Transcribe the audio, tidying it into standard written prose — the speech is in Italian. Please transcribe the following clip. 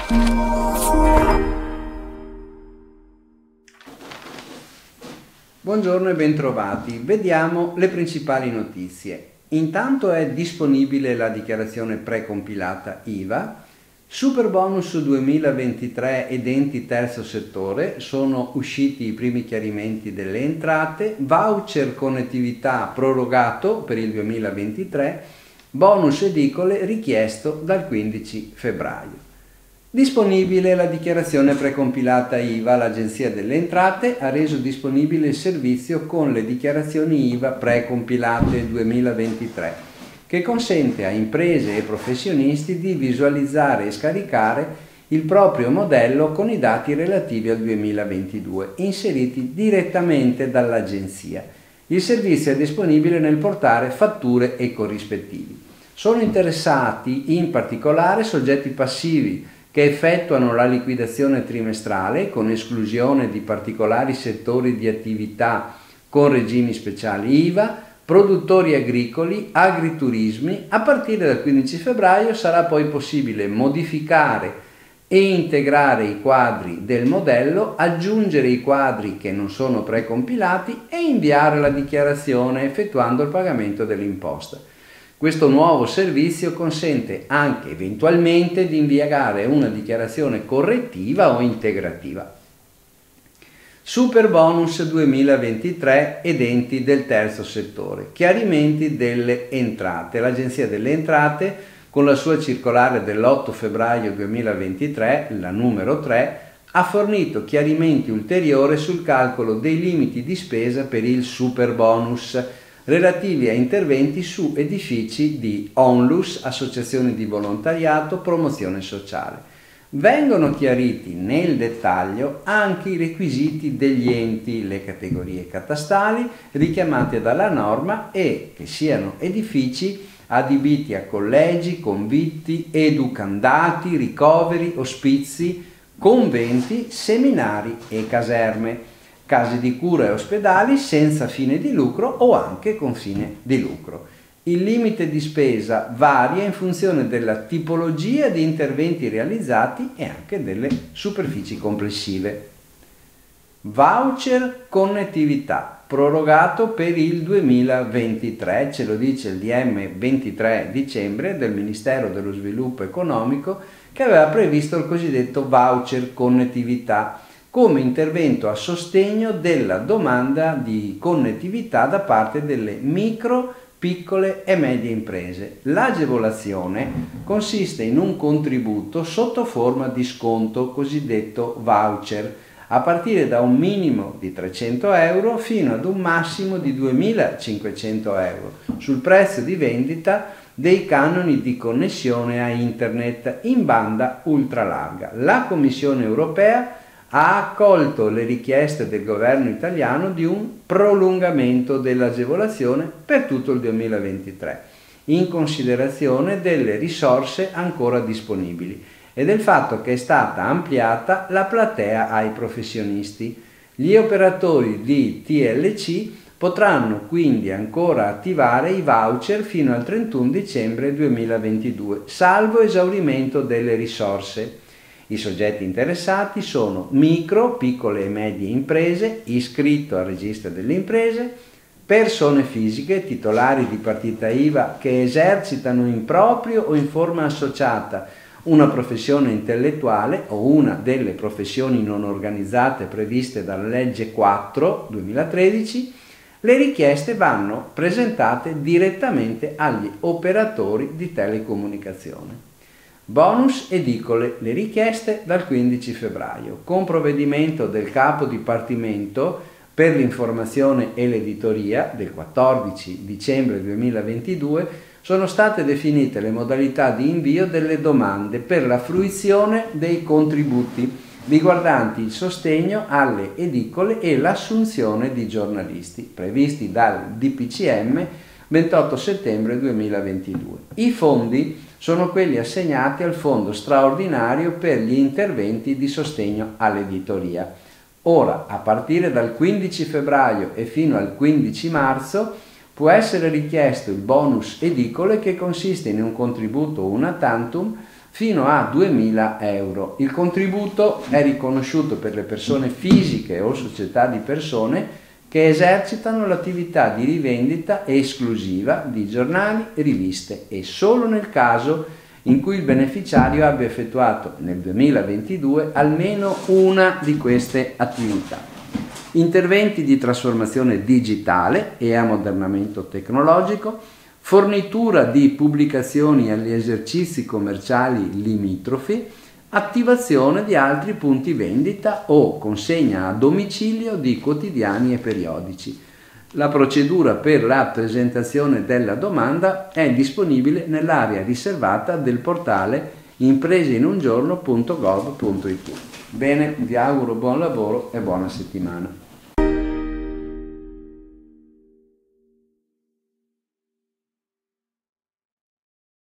Buongiorno e bentrovati. Vediamo le principali notizie. Intanto è disponibile la dichiarazione precompilata IVA. Superbonus 2023 ed enti terzo settore, sono usciti i primi chiarimenti delle entrate, voucher connettività prorogato per il 2023, bonus edicole richiesto dal 15 febbraio. Disponibile la dichiarazione precompilata IVA, l'Agenzia delle Entrate ha reso disponibile il servizio con le dichiarazioni IVA precompilate 2023, che consente a imprese e professionisti di visualizzare e scaricare il proprio modello con i dati relativi al 2022, inseriti direttamente dall'Agenzia. Il servizio è disponibile nel portale Fatture e corrispettivi. Sono interessati in particolare soggetti passivi che effettuano la liquidazione trimestrale con esclusione di particolari settori di attività con regimi speciali IVA, produttori agricoli, agriturismi. A partire dal 15 febbraio sarà poi possibile modificare e integrare i quadri del modello, aggiungere i quadri che non sono precompilati e inviare la dichiarazione effettuando il pagamento dell'imposta. Questo nuovo servizio consente anche eventualmente di inviare una dichiarazione correttiva o integrativa. Superbonus 2023 ed enti del terzo settore. Chiarimenti delle entrate. L'Agenzia delle Entrate, con la sua circolare dell'8 febbraio 2023, la numero 3, ha fornito chiarimenti ulteriori sul calcolo dei limiti di spesa per il superbonus relativi a interventi su edifici di ONLUS, associazioni di volontariato, promozione sociale. Vengono chiariti nel dettaglio anche i requisiti degli enti, le categorie catastali richiamate dalla norma e che siano edifici adibiti a collegi, convitti, educandati, ricoveri, ospizi, conventi, seminari e caserme, case di cura e ospedali senza fine di lucro o anche con fine di lucro. Il limite di spesa varia in funzione della tipologia di interventi realizzati e anche delle superfici complessive. Voucher connettività prorogato per il 2023, ce lo dice il DM 23 dicembre del Ministero dello Sviluppo Economico, che aveva previsto il cosiddetto voucher connettività come intervento a sostegno della domanda di connettività da parte delle micro, piccole e medie imprese. L'agevolazione consiste in un contributo sotto forma di sconto, cosiddetto voucher, a partire da un minimo di 300 euro fino ad un massimo di 2.500 euro sul prezzo di vendita dei canoni di connessione a internet in banda ultralarga. La Commissione europea ha accolto le richieste del governo italiano di un prolungamento dell'agevolazione per tutto il 2023, in considerazione delle risorse ancora disponibili e del fatto che è stata ampliata la platea ai professionisti. Gli operatori di TLC potranno quindi ancora attivare i voucher fino al 31 dicembre 2022, salvo esaurimento delle risorse. I soggetti interessati sono micro, piccole e medie imprese, iscritto al registro delle imprese, persone fisiche titolari di partita IVA che esercitano in proprio o in forma associata una professione intellettuale o una delle professioni non organizzate previste dalla legge 4/2013. Le richieste vanno presentate direttamente agli operatori di telecomunicazione. Bonus edicole, le richieste dal 15 febbraio. Con provvedimento del capo dipartimento per l'informazione e l'editoria del 14 dicembre 2022 sono state definite le modalità di invio delle domande per la fruizione dei contributi riguardanti il sostegno alle edicole e l'assunzione di giornalisti, previsti dal DPCM 28 settembre 2022. I fondi sono quelli assegnati al Fondo straordinario per gli interventi di sostegno all'editoria. Ora, a partire dal 15 febbraio e fino al 15 marzo, può essere richiesto il bonus edicole, che consiste in un contributo una tantum fino a 2.000 euro. Il contributo è riconosciuto per le persone fisiche o società di persone che esercitano l'attività di rivendita esclusiva di giornali e riviste e solo nel caso in cui il beneficiario abbia effettuato nel 2022 almeno una di queste attività. Interventi di trasformazione digitale e ammodernamento tecnologico, fornitura di pubblicazioni agli esercizi commerciali limitrofi, attivazione di altri punti vendita o consegna a domicilio di quotidiani e periodici. La procedura per la presentazione della domanda è disponibile nell'area riservata del portale impreseinungiorno.gov.it. Bene, vi auguro buon lavoro e buona settimana.